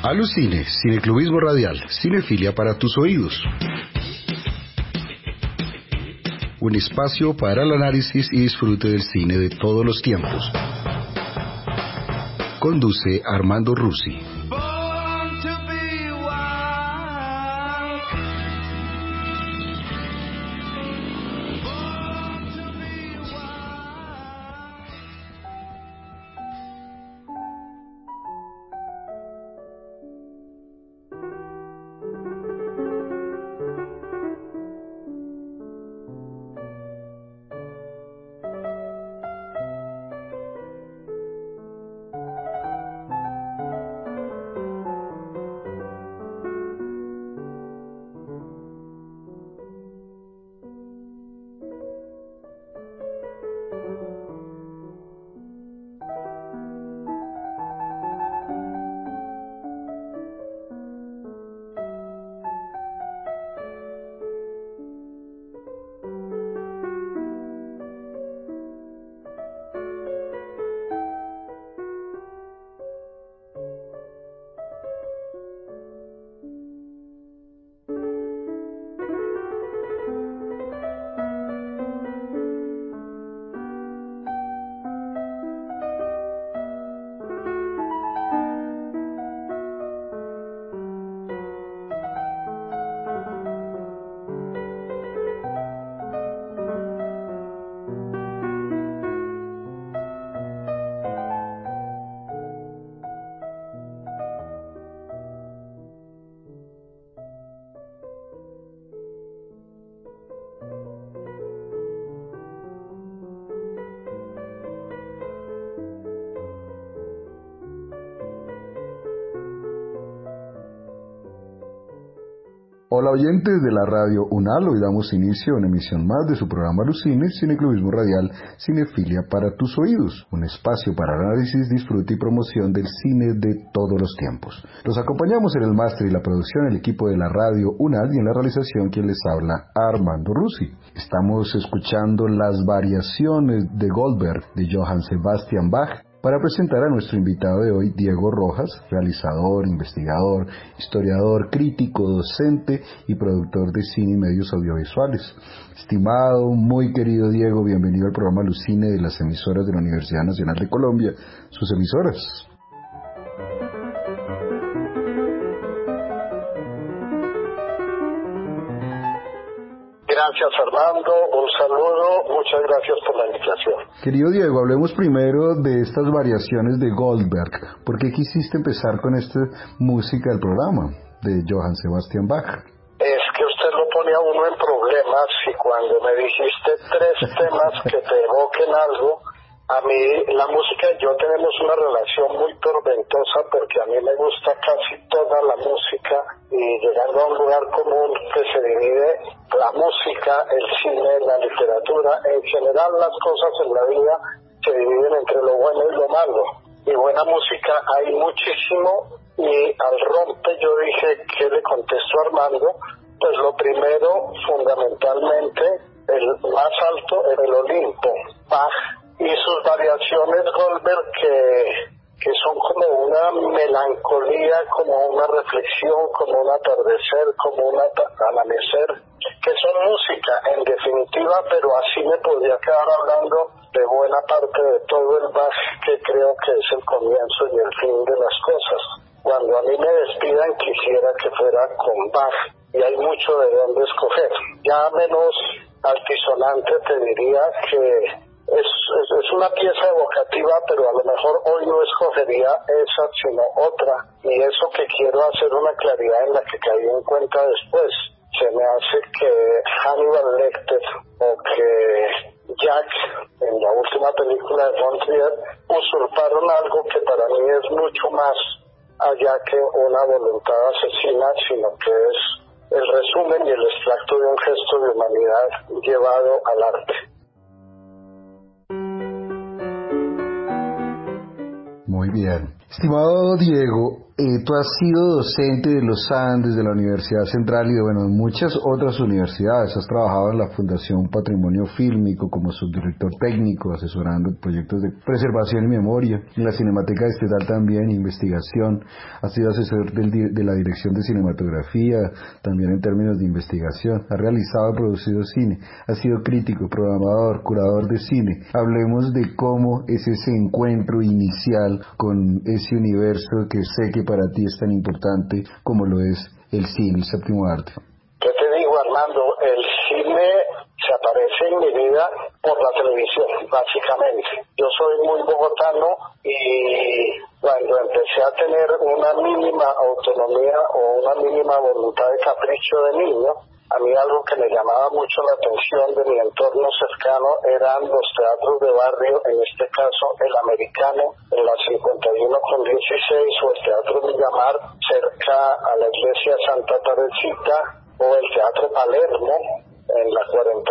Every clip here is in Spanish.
Alucine, Cineclubismo Radial, cinefilia para tus oídos. Un espacio para el análisis y disfrute del cine de todos los tiempos. Conduce Armando Rusi. Hola oyentes de la radio UNAL, hoy damos inicio a una emisión más de su programa Alucine, Cineclubismo Radial, cinefilia para tus oídos, un espacio para análisis, disfrute y promoción del cine de todos los tiempos. Los acompañamos en el máster y la producción el equipo de la radio UNAL y en la realización quien les habla, Armando Rusi. Estamos escuchando las variaciones de Goldberg de Johann Sebastian Bach, para presentar a nuestro invitado de hoy, Diego Rojas, realizador, investigador, historiador, crítico, docente y productor de cine y medios audiovisuales. Estimado, muy querido Diego, bienvenido al programa Alucine de las emisoras de la Universidad Nacional de Colombia, sus emisoras. Gracias, Armando, un saludo, muchas gracias por la invitación. Querido Diego, hablemos primero de estas variaciones de Goldberg. ¿Por qué quisiste empezar con esta música del programa de Johann Sebastian Bach? Es que usted lo pone a uno en problemas y cuando me dijiste 3 temas que te evoquen algo, a mí la música y yo tenemos una relación muy tormentosa porque a mí me gusta casi toda la música y llegando a un lugar común que se divide la música, el cine, la literatura, en general las cosas en la vida se dividen entre lo bueno y lo malo. Y buena música hay muchísimo y al rompe yo dije, ¿qué le contesto a Armando? Pues lo primero, fundamentalmente, el más alto es el Olimpo, Bach, y sus variaciones Goldberg que son como una melancolía, como una reflexión, como un atardecer, como un amanecer, que son música en definitiva, pero así me podría quedar hablando de buena parte de todo el Bach, que creo que es el comienzo y el fin de las cosas. Cuando a mí me despidan quisiera que fuera con Bach, y hay mucho de dónde escoger. Ya menos altisonante te diría que es una pieza evocativa, pero a lo mejor hoy no escogería esa, sino otra. Y eso que quiero hacer una claridad en la que caí en cuenta después. Se me hace que Hannibal Lecter o que Jack, en la última película de von Trier, usurparon algo que para mí es mucho más allá que una voluntad asesina, sino que es el resumen y el extracto de un gesto de humanidad llevado al arte. Muy bien. Estimado Diego, tú has sido docente de los Andes, de la Universidad Central y de muchas otras universidades. Has trabajado en la Fundación Patrimonio Fílmico como subdirector técnico, asesorando proyectos de preservación y memoria. En la Cinemateca Estatal también, investigación. Has sido asesor de la Dirección de Cinematografía, también en términos de investigación. Has realizado y producido cine. Has sido crítico, programador, curador de cine. Hablemos de cómo es ese encuentro inicial con ese universo que sé que para ti es tan importante como lo es el cine, el séptimo arte. ¿Qué te digo, Armando? El cine se aparece en mi vida por la televisión, básicamente. Yo soy muy bogotano y cuando empecé a tener una mínima autonomía o una mínima voluntad de capricho de niño, a mí algo que me llamaba mucho la atención de mi entorno cercano eran los teatros de barrio, en este caso el Americano, en la 51/16, o el Teatro Villamar, cerca a la iglesia Santa Teresita, o el Teatro Palermo, en la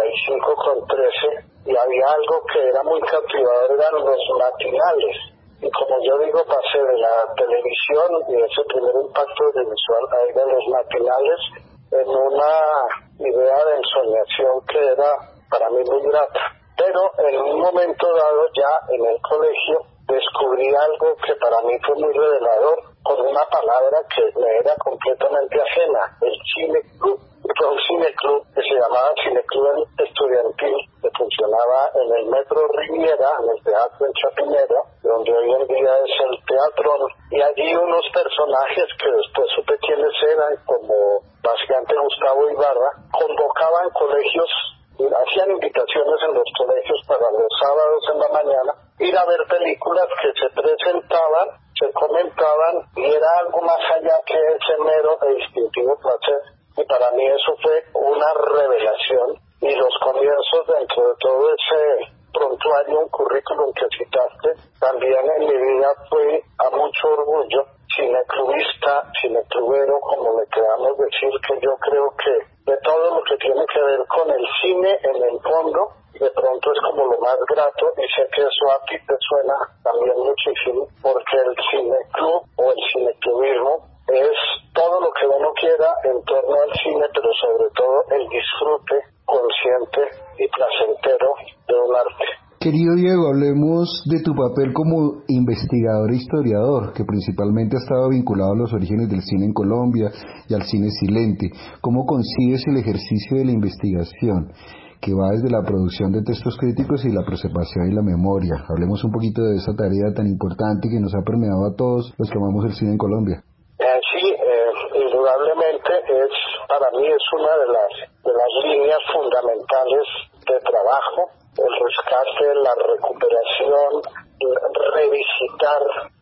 45/13, y había algo que era muy cautivador, eran los matinales. Y como yo digo, pasé de la televisión y ese primer impacto audiovisual a ir a los matinales, en una idea de ensoñación que era para mí muy grata. Pero en un momento dado, ya en el colegio, descubrí algo que para mí fue muy revelador, con una palabra que me era completamente ajena: el cineclub. Fue un cineclub que se llamaba Cineclub Estudiantil, que funcionaba en el Metro Riviera, en el Teatro en Chapinero, donde hoy en día es el Teatrón, y allí unos personajes que después supe quiénes eran, como básicamente Gustavo Ibarra, convocaban colegios, hacían invitaciones en los colegios para los sábados en la mañana, ir a ver películas que se presentaban, se comentaban, y era algo más allá que ese mero e distintivo placer. Y para mí eso fue una revelación, y los comienzos dentro de todo ese prontuario, un currículum que citaste, también en mi vida fue a mucho orgullo cineclubista, cineclubero, como le queramos decir, que yo creo que de todo lo que tiene que ver con el cine, en el fondo, de pronto es como lo más grato, y sé que eso a ti te suena también muchísimo, porque el cineclub o el cineclubismo es todo lo que uno quiera en torno al cine, pero sobre todo el disfrute consciente y placentero de un arte. Querido Diego, hablemos de tu papel como investigador e historiador, que principalmente ha estado vinculado a los orígenes del cine en Colombia y al cine silente. ¿Cómo concibes el ejercicio de la investigación, que va desde la producción de textos críticos y la preservación y la memoria? Hablemos un poquito de esa tarea tan importante que nos ha permeado a todos los que amamos el cine en Colombia. Indudablemente para mí es una de las líneas fundamentales de trabajo, el rescate, la recuperación, revisitar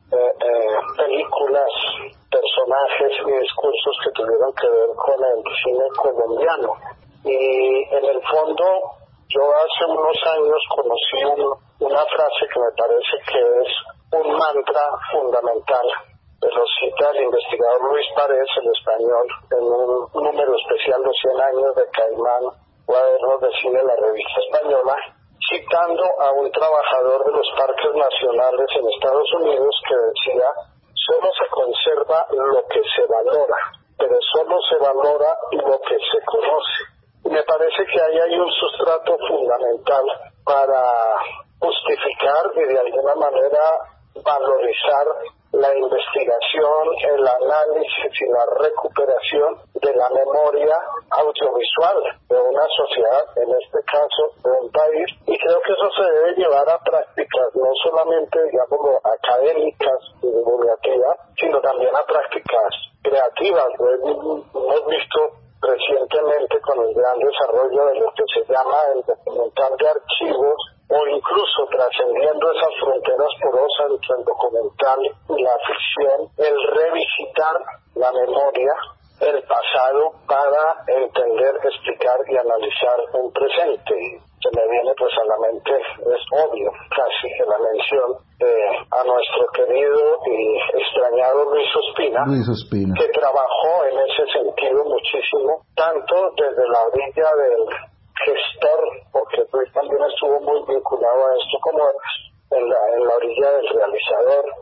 películas, personajes y discursos que tuvieron que ver con el cine colombiano. Y en el fondo, yo hace unos años conocí una frase que me parece que es un mantra fundamental. Lo cita el investigador Luis Párez, el español, en un número especial, los 100 años de Caimán, cuadernos de cine, la revista española, citando a un trabajador de los parques nacionales en Estados Unidos que decía: solo se conserva lo que se valora, pero solo se valora lo que se conoce. Y me parece que ahí hay un sustrato fundamental para justificar y de alguna manera valorizar la investigación, el análisis y la recuperación de la memoria audiovisual de una sociedad, en este caso de un país, y creo que eso se debe llevar a prácticas no solamente, digámoslo, académicas y divulgativas, sino también a prácticas creativas. Hemos visto recientemente con el gran desarrollo de lo que se llama el documental de archivos, o incluso trascendiendo esas fronteras porosas entre el documental y la ficción, el revisitar la memoria, el pasado, para entender, explicar y analizar un presente. Se me viene pues a la mente, es obvio casi que la mención a nuestro querido y extrañado Luis Ospina, que trabajó en ese sentido muchísimo, tanto desde la orilla del gestor, porque Luis también estuvo muy vinculado a esto, como en la orilla del realizador, y todo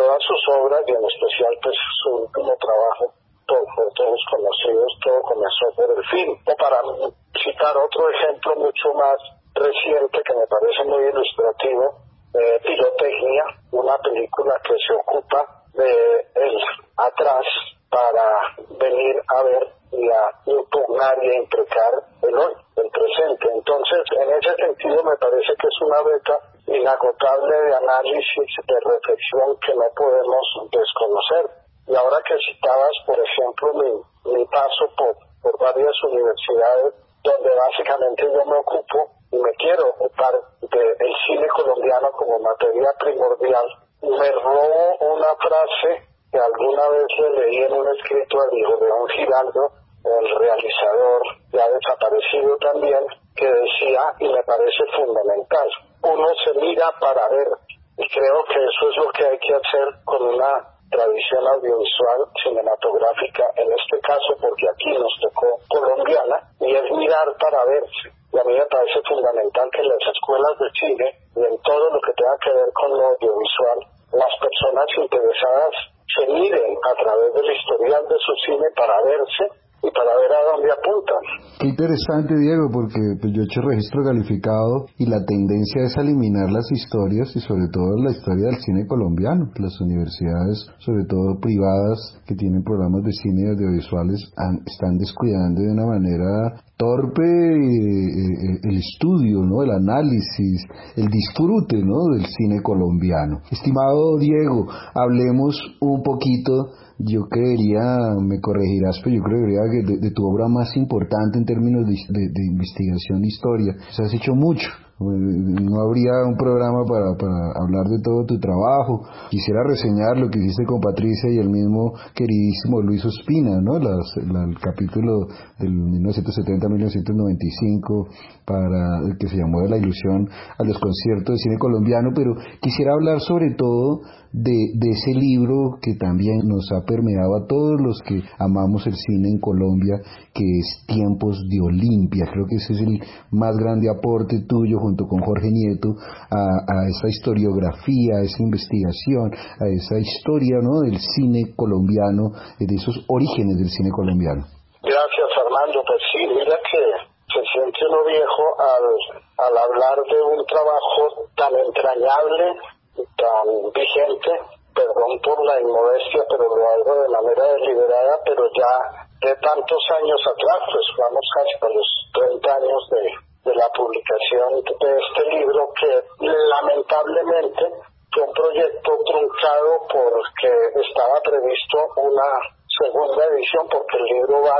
todas sus obras y en especial pues su último trabajo, por todos conocidos, todo comenzó por el film. O para citar otro ejemplo mucho más reciente que me parece muy ilustrativo, Pirotecnia, una película que se ocupa de el atrás para venir a ver y a impugnar y a imprecar el hoy, el presente. Entonces, en ese sentido me parece que es una beta inagotable de análisis, de reflexión que no podemos desconocer. Y ahora que citabas, por ejemplo, mi paso por varias universidades, donde básicamente yo me ocupo y me quiero ocupar del cine colombiano como materia primordial, me robo una frase que alguna vez le leí en un escrito a Diego León Giraldo, el realizador ya desaparecido también, que decía, y me parece fundamental, uno se mira para ver, y creo que eso es lo que hay que hacer con una tradición audiovisual cinematográfica, en este caso porque aquí nos tocó colombiana, y es mirar para verse. Y a mí me parece fundamental que en las escuelas de cine y en todo lo que tenga que ver con lo audiovisual, las personas interesadas se miren a través del historial de su cine para verse y para ver a dónde apuntan. Qué interesante, Diego, porque pues, yo he hecho registro calificado y la tendencia es a eliminar las historias y sobre todo la historia del cine colombiano. Las universidades, sobre todo privadas, que tienen programas de cine y audiovisuales, están descuidando de una manera torpe el estudio, ¿no? El análisis, el disfrute, ¿no? Del cine colombiano. Estimado Diego, hablemos un poquito. Yo creería, me corregirás, pero yo creería que de tu obra más importante en términos de investigación de historia, has hecho mucho. No habría un programa para hablar de todo tu trabajo. Quisiera reseñar lo que hiciste con Patricia y el mismo queridísimo Luis Ospina, ¿no? El capítulo del 1970-1995 el que se llamó De la ilusión a los conciertos de cine colombiano, pero quisiera hablar sobre todo de ese libro que también nos ha permeado a todos los que amamos el cine en Colombia, que es Tiempos de Olimpia. Creo que ese es el más grande aporte tuyo junto con Jorge Nieto a esa historiografía, a esa investigación, a esa historia, ¿no? Del cine colombiano, de esos orígenes del cine colombiano. Gracias, Armando. Pues sí, mira que se siente uno viejo al hablar de un trabajo tan entrañable, tan vigente, perdón por la inmodestia, pero lo hago de manera deliberada, pero ya de tantos años atrás, pues vamos casi a los 30 años de la publicación de este libro, que lamentablemente fue un proyecto truncado porque estaba previsto una segunda edición, porque el libro va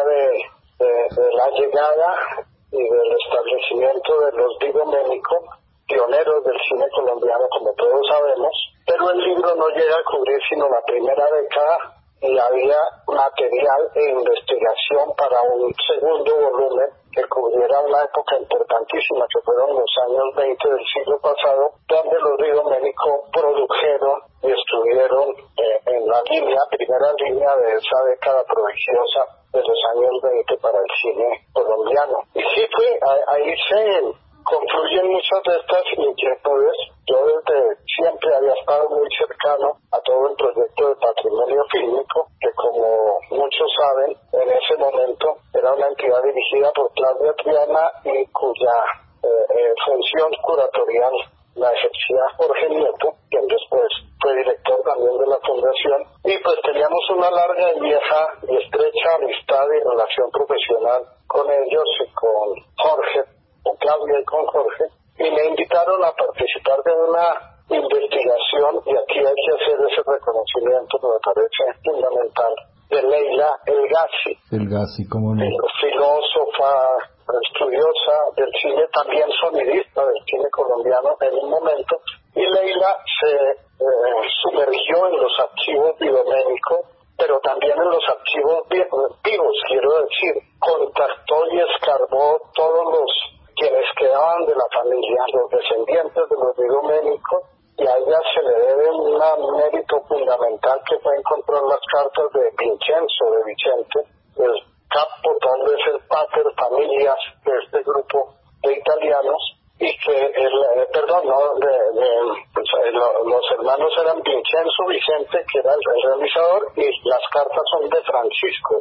de la llegada y del establecimiento de los Didoménico, pioneros del cine colombiano, como todos sabemos, pero el libro no llega a cubrir sino la primera década y había material e investigación para un segundo volumen que cubriera una época importantísima que fueron los años 20 del siglo pasado, donde los Didoménico produjeron y estuvieron en la primera línea de esa década prodigiosa de los años 20 para el cine colombiano. Y sí ahí se confluyen muchas de estas inquietudes. Yo desde siempre había estado muy cercano a todo el proyecto de patrimonio fílmico, que como muchos saben, en ese momento era una entidad dirigida por Claudia Triana y cuya función curatorial la ejercía Jorge Nieto, quien después fue director también de la fundación, y pues teníamos una larga y vieja y estrecha amistad y relación profesional con ellos y con Jorge, con Claudia y con Jorge, y me invitaron a participar de una investigación, y aquí hay que hacer ese reconocimiento que me parece fundamental, de Leila Elgassi. Elgassi, ¿cómo no? Filósofa, estudiosa del cine, también sonidista del cine colombiano en un momento, y Leila se sumergió en los archivos Didoménico, pero también en los archivos vivos, quiero decir, contactó y escarbó todos los quienes quedaban de la familia, los descendientes de los Didoménico, y a ella se le debe un mérito fundamental que fue encontrar las cartas de Vicente, el capo, tal vez el pater familias de este grupo de italianos, y que los hermanos eran Vincenzo Vicente, que era el realizador, y las cartas son de Francesco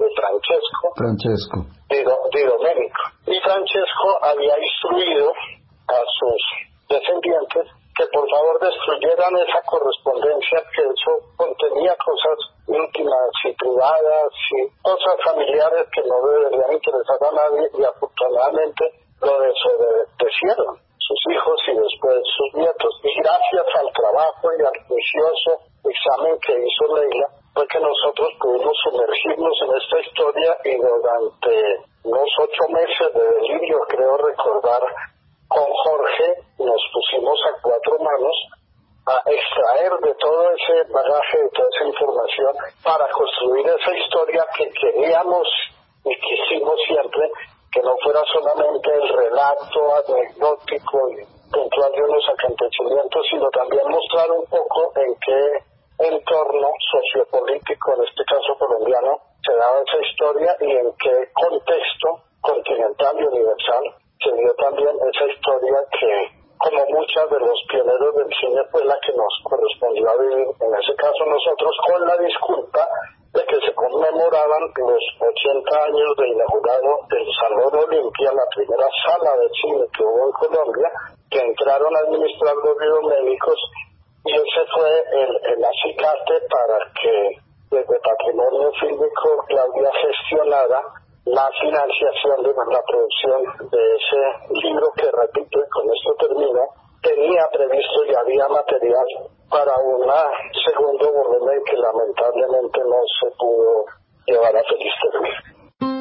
Di Domenico. Y Francesco había instruido a sus descendientes que por favor destruyeran esa correspondencia, que eso contenía cosas íntimas y privadas y cosas familiares que no deberían interesar a nadie, y afortunadamente lo desobedecieron sus hijos y después sus nietos. Y gracias al trabajo y al juicioso examen que hizo Leila fue que nosotros pudimos sumergirnos en esta historia, y durante unos 8 meses de delirio, creo recordar, con Jorge nos pusimos a 4 manos a extraer de todo ese bagaje, de toda esa información, para construir esa historia que queríamos y quisimos siempre, que no fuera solamente el relato anecdótico y puntual de unos acontecimientos, sino también mostrar un poco en qué entorno sociopolítico, en este caso colombiano, se daba esa historia y en qué contexto continental y universal se dio también esa historia que, como muchas de los pioneros del cine, fue la que nos correspondió a vivir, en ese caso nosotros, con la disculpa de que se conmemoraban los 80 años de inaugurado del Salón Olimpia, la primera sala de cine que hubo en Colombia, que entraron a administrar los biomédicos, y ese fue el acicate para que desde Patrimonio Fílmico Claudia gestionara la financiación de la producción de ese libro que, repito, y con esto termino, tenía previsto y había material para un segundo volumen que lamentablemente no se pudo llevar a feliz término.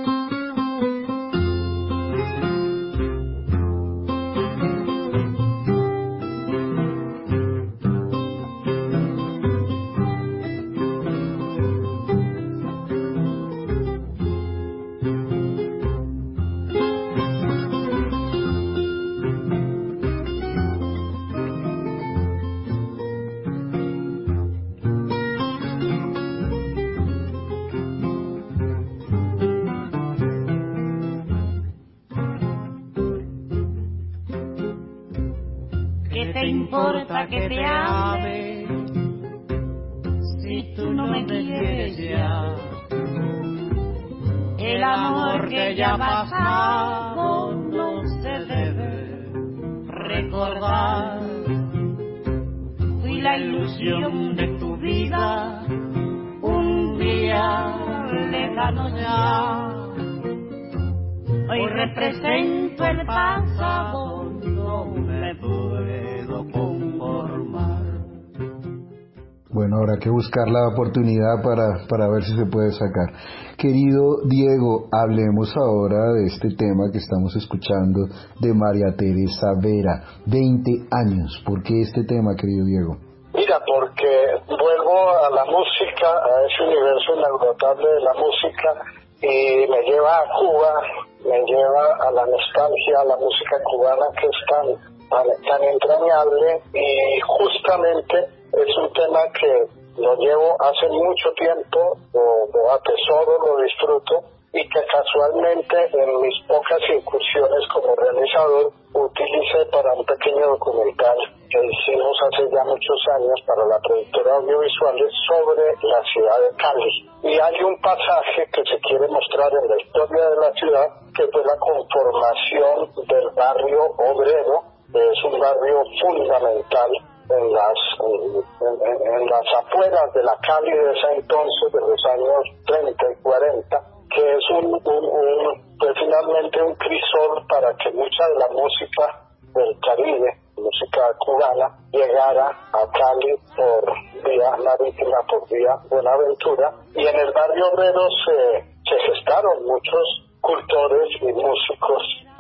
Importa que te ame si tú no me quieres ya. El amor que ya ha pasado no se debe recordar. Fui la ilusión de tu vida, un día lejano ya. Hoy represento el pasado, no me puedo conformar. Bueno, habrá que buscar la oportunidad para ver si se puede sacar. Querido Diego, hablemos ahora de este tema que estamos escuchando de María Teresa Vera, 20 años. ¿Por qué este tema, querido Diego? Mira, porque vuelvo a la música, a ese universo inagotable de la música, y me lleva a Cuba, me lleva a la nostalgia, a la música cubana, que es tan entrañable, y justamente es un tema que lo llevo hace mucho tiempo, lo atesoro, lo disfruto, y que casualmente en mis pocas incursiones como realizador utilicé para un pequeño documental que hicimos hace ya muchos años para la productora Audiovisuales sobre la ciudad de Cali. Y hay un pasaje que se quiere mostrar en la historia de la ciudad, que fue la conformación del barrio obrero, que es un barrio fundamental en las afueras de la Cali de ese entonces, de los años 30 y 40, que es pues finalmente un crisol para que mucha de la música del Caribe, música cubana, llegara a Cali por vía marítima, por vía Buenaventura, y en el barrio obrero se gestaron muchos cultores y músicos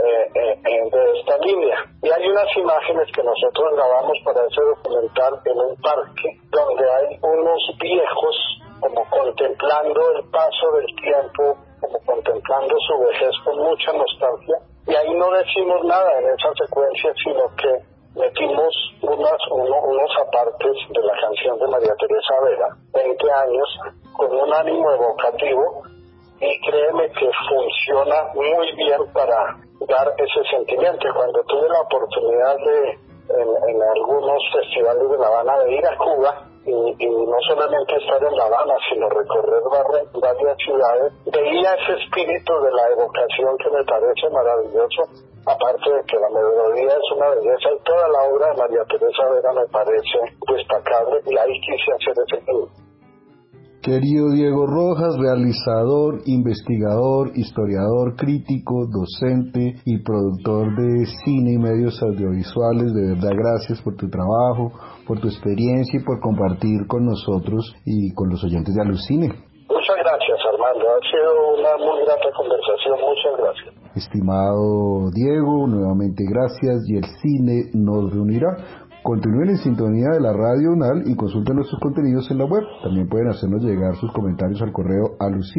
de esta línea. Y hay unas imágenes que nosotros grabamos para ese documental en un parque, donde hay unos viejos como contemplando el paso del tiempo, como contemplando su vejez con mucha nostalgia. Y ahí no decimos nada en esa secuencia, sino que metimos unos apartes de la canción de María Teresa Vera, 20 años, con un ánimo evocativo, y créeme que funciona muy bien para dar ese sentimiento. Y cuando tuve la oportunidad en algunos festivales de La Habana de ir a Cuba, y no solamente estar en La Habana, sino recorrer varias ciudades, veía ese espíritu de la evocación que me parece maravilloso, aparte de que la melodía es una belleza y toda la obra de María Teresa Vera me parece destacable y ahí quise hacer ese film. Querido Diego Rojas, realizador, investigador, historiador, crítico, docente y productor de cine y medios audiovisuales, de verdad gracias por tu trabajo, por tu experiencia y por compartir con nosotros y con los oyentes de Alucine. Muchas gracias, Armando, ha sido una muy grata conversación, muchas gracias. Estimado Diego, nuevamente gracias y el cine nos reunirá. Continúen en sintonía de la Radio UNAL y consulten nuestros contenidos en la web. También pueden hacernos llegar sus comentarios al correo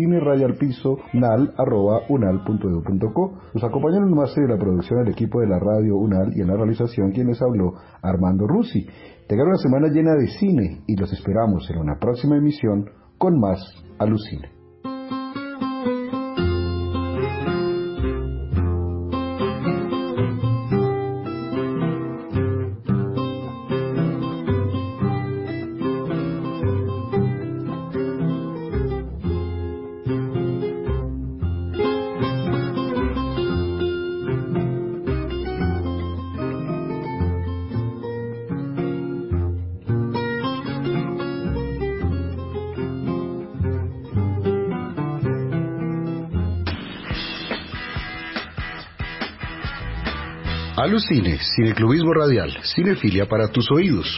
alucine@unal.edu.co. Nos acompañan en el máster de la producción del equipo de la Radio UNAL y en la realización quien les habló, Armando Rusi. Tengan una semana llena de cine y los esperamos en una próxima emisión con más Alucine. Alucine, cineclubismo radial, cinefilia para tus oídos.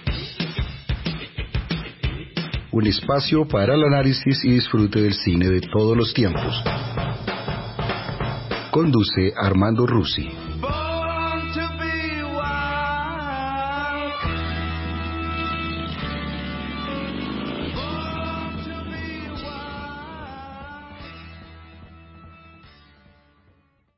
Un espacio para el análisis y disfrute del cine de todos los tiempos. Conduce Armando Rusi.